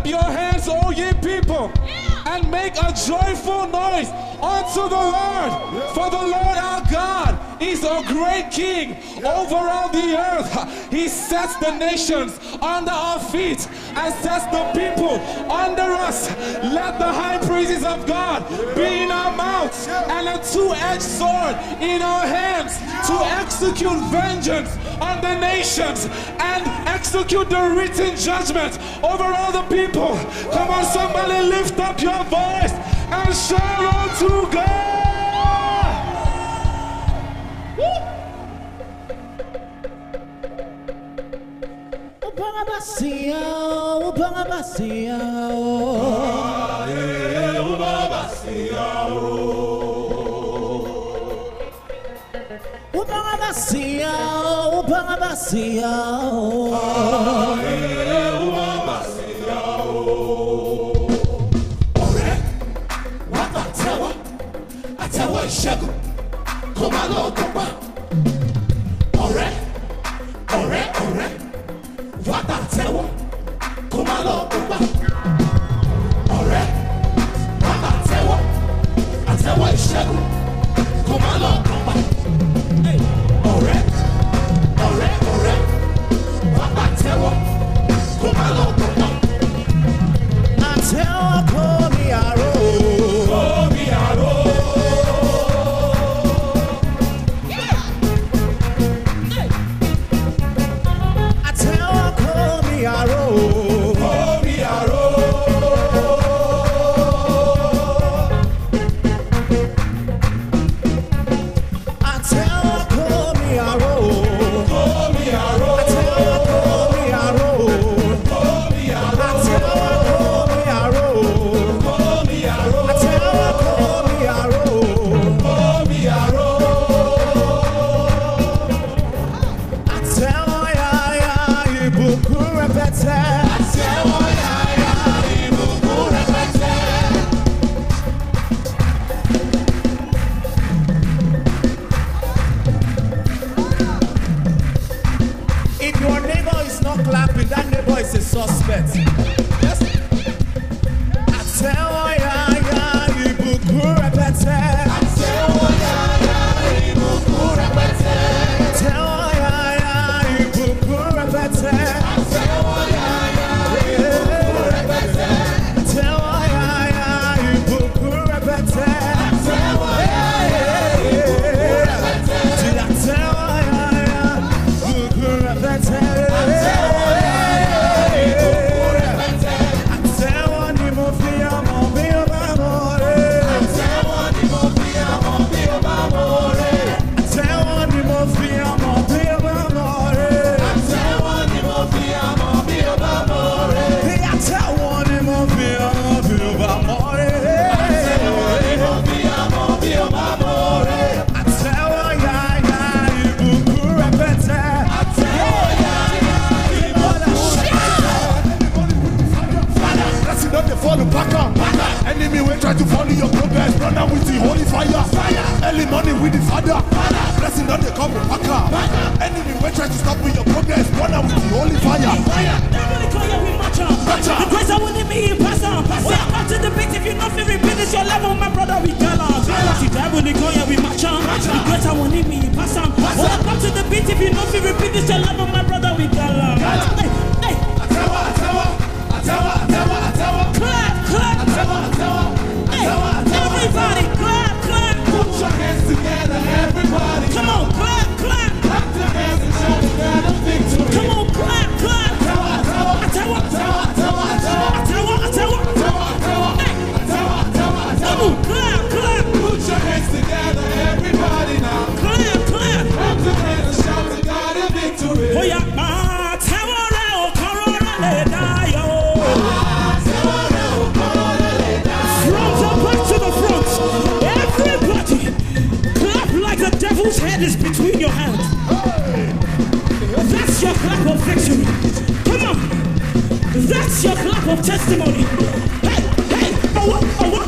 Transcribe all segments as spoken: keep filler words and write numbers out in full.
up your hands, all ye people, and make a joyful noise unto the Lord. For the Lord our God is a great King over all the earth. He sets the nations under our feet and sets the people under us. Let the high praises of God be in our mouths and a two-edged sword in our hands to execute vengeance on the nations and execute the written judgment over all the people. Come on, somebody lift up your voice and shout unto God. Ubangabasia, ubangabasia, ubangabasia, ubangabasia, Ọ̀rẹ́, wá bá tẹ́wọ́, àtẹ́wọ́ ìṣẹ́gun, kó má lọ dọ́gba. Ọ̀rẹ́, ọ̀rẹ́, ọ̀rẹ́, wá bá tẹ́wọ́, kó má lọ dọ́gba. Ọ̀rẹ́, wá bá tẹ́wọ́, àtẹ́wọ́ ìṣẹ́gun, kó má lọ dọ́gba. Ọ̀rẹ́, ọ̀rẹ́, ọ̀rẹ́, wá bá tẹ́wọ́, kó má lọ dọ́gba. àtẹ́wọ́ kó mi àrò. Omi àrò. Àtẹ́wọ́ kó mi àrò. Omi àrò. Àtẹ́wọ́ kó mi àrò. Omi àrò. Àtẹ́wọ́ kó mi àrò. Omi àrò. Àtẹ́wọ́ kó mi àrò. Omi àrò. Àtẹ́wọ́ kó mi àrò. Omi àrò. Àtẹ́wọ́ yáyá ìbùkún rẹpẹtẹ. Àtẹ́wọ́ yáyá ìbùkún rẹpẹtẹ. If your neighbor is not clapping, that neighbor is a suspect. Yes. Àtẹ́wọ́ yáyá ìbùkún rẹpẹtẹ. Àtẹ́wọ́ yáyá ìbùkún rẹpẹtẹ. Àtẹ́wọ́ yáyá ìbùkún rẹpẹtẹ. Àtẹ́wọ́ yáyá ìbùkún rẹpẹtẹ. Àtẹ́wọ́ yáyá ìbùkún rẹpẹtẹ. Àtẹ́wọ́ yáyá ìbùkún rẹpẹtẹ. Ti àtẹ́wọ́ yáyá ìbùkún rẹpẹtẹ. Àtẹ́wọ́ yáyá ìbùkún rẹpẹtẹ. Àtẹ́wọ́ ni mo fi ọmọ bí ó bá mọ̀ rẹ̀. Àtẹ́wọ́ ni mo fi àmọ́ bí ó bá mọ̀ rẹ̀. Àtẹ́wọ́ ni mo fi ọmọ bí ó bá mọ̀ rẹ̀. Àtẹ́wọ́ ni mo fi àmọ́ bí ó bá mọ̀ rẹ̀. Bí àtẹ́wọ́ ni mo fi ọmọ bí ó bá mọ̀ rẹ̀. Àtẹ́wọ́ ni mo fi àmọ́ bí ó bá mọ̀ rẹ̀. Àtẹ́wọ́ yáyá ìbùkún rẹpẹtẹ. Àtẹ́wọ́ yáyá ìbùkún rẹpẹtẹ. Father, blessing don't dey fall back up. Enemy will try to follow your progress. Run out with the holy fire. Fire. Early morning with the father. Father, blessing don't dey come back up. Enemy will try to stop with your progress. Run out with the holy fire. Fire. Everybody call you, we match on. Match on. The grace I will me, pass on. We are back to the beat. If you not feel repeat, it's your level, my brother, we tell on. The devil, they call you, we match on. The grace I will me, pass on. We are back to the beat. If you not feel repeat, it's your level, my brother, we tell on. Hey, hey, Àtẹ́wọ́, àtẹ́wọ́, àtẹ́wọ́, àtẹ́wọ́, àtẹ́wọ́. clap, clap. Àtẹ́wọ́, àtẹ́wọ́, Hey, àtẹ́wọ́, àtẹ́wọ́. everybody, clap, clap. Put your hands together, everybody. Come on, clap, clap. Clap your hands and shout together victory. Come on, clap, clap. Àtẹ́wọ́, àtẹ́wọ́, Àtẹ́wọ́, àtẹ́wọ́, àtẹ́wọ́, àtẹ́wọ́. àtẹ́wọ́, àtẹ́wọ́. Àtẹ́wọ́, àtẹ́wọ́, Hey, àtẹ́wọ́, àtẹ́wọ́, come àtẹ́wọ́. on, clap, clap, Put your hands together, everybody now. clap, clap. Clap your hands and shout to God in victory. Oh yeah, ah, tawara o korora le dayo. Àtẹ́wọ́ rẹ̀ ò kọ́rọ́ lẹ́lẹ̀ dá. Front and back to the front. Everybody, clap like the devil's head is between your hands. That's your clap of victory. Come on, that's your clap of testimony. Hey, hey, oh what, oh what?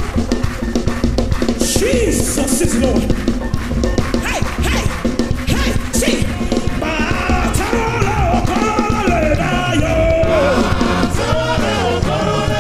Jesus is Lord. Hey, hey, hey, see. Ah, tawara o korora le dayo. Àtẹ́wọ́ rẹ̀ ò kọ́rọ́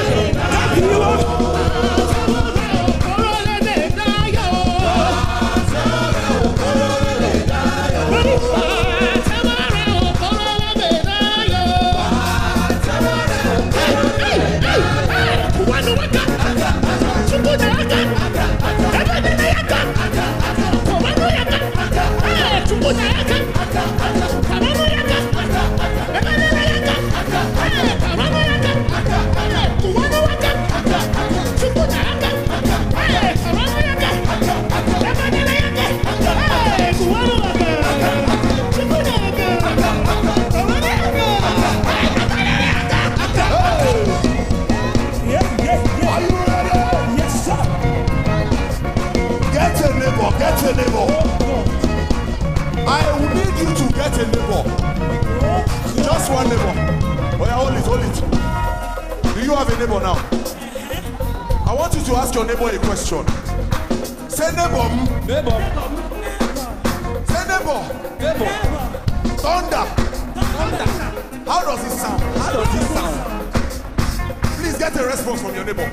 Just one neighbor. Oh yeah, hold it, hold it. Do you have a neighbor now? I want you to ask your neighbor a question. Say neighbor. Neighbor. Say neighbor. Neighbor. Thunder. Thunder. How does it sound? How does it sound? Please get a response from your neighbor.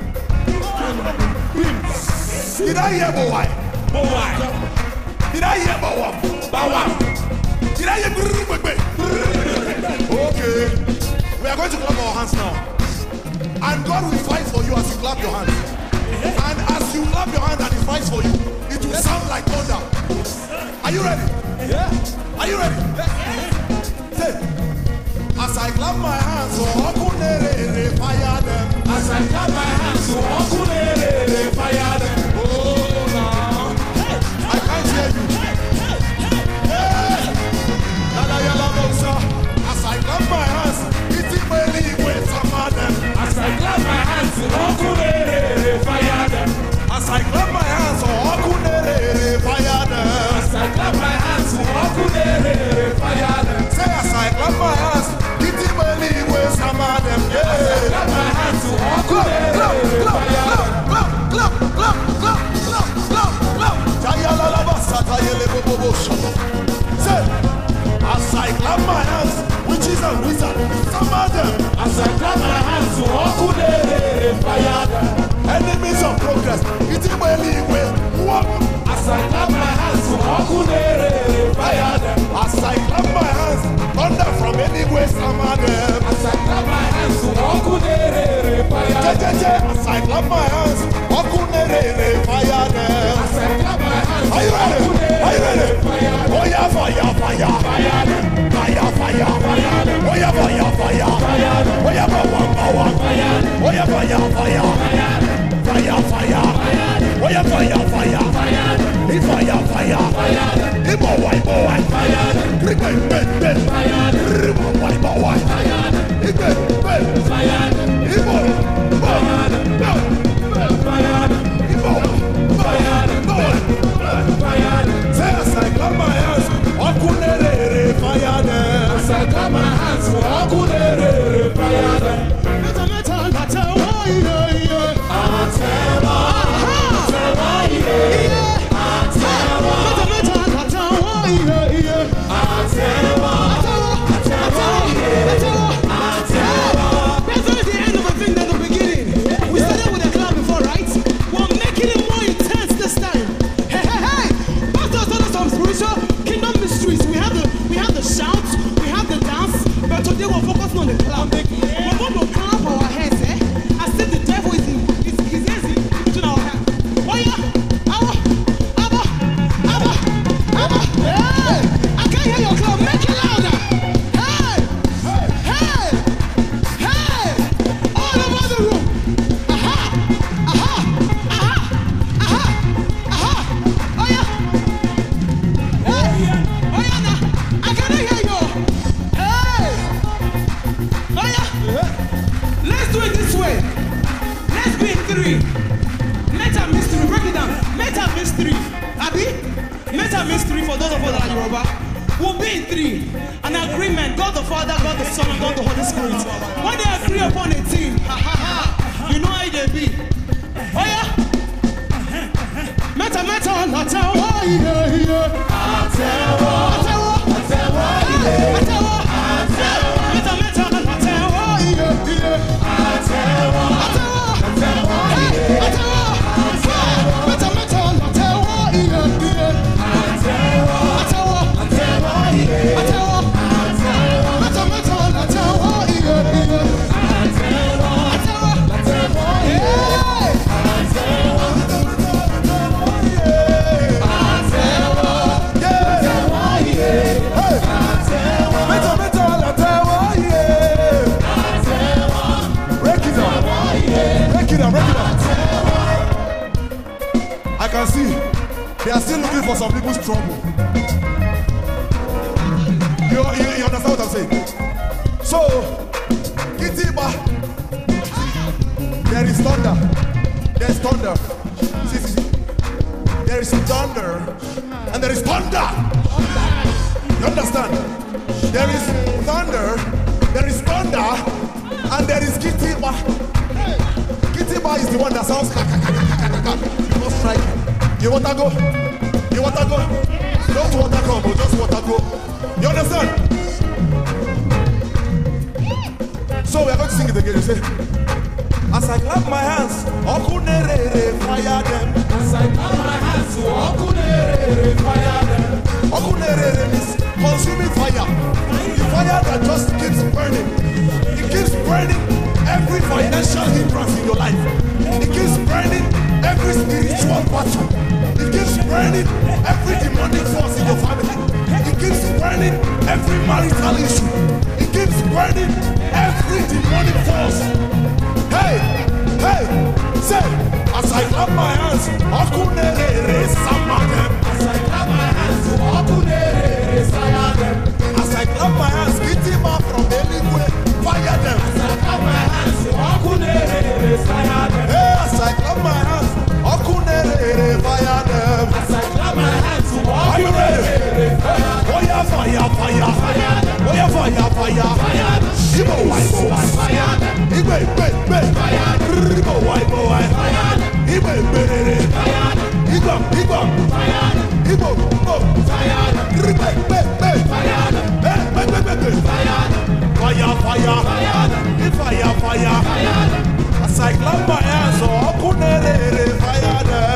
Did I hear boy? Boy. Did I hear boy? Bow. Did I hear boy? Okay. We are going to clap our hands now. And God will fight for you as you clap your hands. And as you clap your hands and he fights for you, it will sound like thunder. Are you ready? Yeah. Are you ready? Say, as I clap my hands, so Okunere fire them. As I clap my hands, so Okunere fire them. Oh, now. I can't hear you. Hey! Nana yala bosa. As I clap my hands, it's really with some of them. As I clap my hands, so Okunere fire them. As I clap my hands, so Okunere fire them. As I clap my hands, so Okunere fire them. Say as I clap my hands, it's really with some of them. Yeah. As I clap my hands, so Okunere fire them. Clap, clap, clap, clap, clap, clap, clap. Jayala la basata yele bobo bo shabo. Say, as I clap my hands, witches and wizards, some of them. As I clap my hands, so Okunere fire them. Enemies of progress, it's really with what? As I clap my hands, so Okunere fire them. As I clap my hands, thunder from anywhere, some of them. As I clap my hands, so Okunere fire them. As I clap my hands, Okunere fire them. As I clap my hands, Are you ready? Are you ready? Oh yeah, fire, fire, fire them. fire, fire, Fire them. oh yeah, fire, fire, Fire them. oh yeah, power, power, Fire them. oh yeah, fire, fire, fire, fire, oh yeah, fire, fire, it's fire, fire, it's boy, boy, it's ben, ben, ben, it's boy, boy, it's ben, ben, it's boy, boy, say as I clap my hands, Okunere fire them. As I clap my hands, so Okunere fire them. Meta meta meta, oh yeah yeah. Atewa, Atewa, yeah. Atewa, Meta meta meta, oh yeah yeah. Atewa, Atewa, yeah. Atewa. That's only the end of a thing than the beginning. We started with a clap before, right? We're making it more intense this time. Hey, hey, hey! Pastor told us some spiritual kingdom mysteries. We have the we have the shouts, we have the dance, but today we're focusing on the clap. We're going to clap our hands, eh? As if the devil is in is is easy between our hands. Oh yeah! Abba! Abba! Abba! Abba! Hey! I can't hear your clap. Make it louder! Hey! Hey! Hey! All over the room! Aha! Aha! Aha! Aha! Aha! Oh yeah! Hey! Oh yeah now! I cannot hear you! Hey! Oh yeah! Let's do it this way! Let's be in three! Meta mystery, break it down! Meta mystery! Abi? Meta mystery for those of us that are Yoruba. We'll be in three. An agreement, God the Father, God the Son, and God the Holy Spirit. When they agree upon a thing, ha ha ha, you know how they be. Oh yeah? Meta meta meta, oh yeah yeah. Atewa, Atewa, Atewa, hey, yeah. Atewa, meta meta meta, oh yeah yeah. Atewa, Atewa, Atewa, hey, yeah. Atewa, meta meta meta, oh yeah yeah. Atewa, Atewa, Atewa, yeah. Atewa, meta meta meta, oh yeah yeah. Atewa, Atewa, Atewa, hey. Atewa, I can see they are still looking for some people's trouble. You, you, you understand what I'm saying? So, Kitiba, there is thunder. There is thunder. See, see, see. There is thunder, and there is thunder. You understand? There is thunder, Bar. Kitty Bar is the one that sounds kaka kaka kaka kaka. You must strike. You want to go? You want to go? Don't want to go, but just want to go. You understand? So we are going to sing it again. You say, as I clap my hands, Okunere fire them. As I clap my hands, Okunere fire them. Okunere means consuming fire. The fire that just keeps burning. It keeps burning every financial hindrance in your life. It keeps burning every spiritual battle. It keeps burning every demonic force in your family. It keeps burning every marital issue. It keeps burning every demonic force. Hey, hey, say, as I clap my hands, Okunere Samadem. As I clap my hands, Okunere fire them. As I clap my hands, Kitima from Eligwe, fire them. As I clap my hands, Okunere fire them. Hey, as I clap my hands, Okunere fire them. As I clap my hands, Are you ready? Okunere fire them. Oh yeah, fire, fire, fire. Oh yeah, fire, fire, fire. Ibo, Ibo, Fire them. Ibe, Ibe, Ibe. Ibo, Ibo, Ibe, Ibe, Ibo, Ibo, Ibo, Ibo. Ibe, Ibe, Ibe. Hey, Ibe, Ibe, Ibe. Fire, fire, fire, fire. As I clap my hands, oh, Okunere fire them.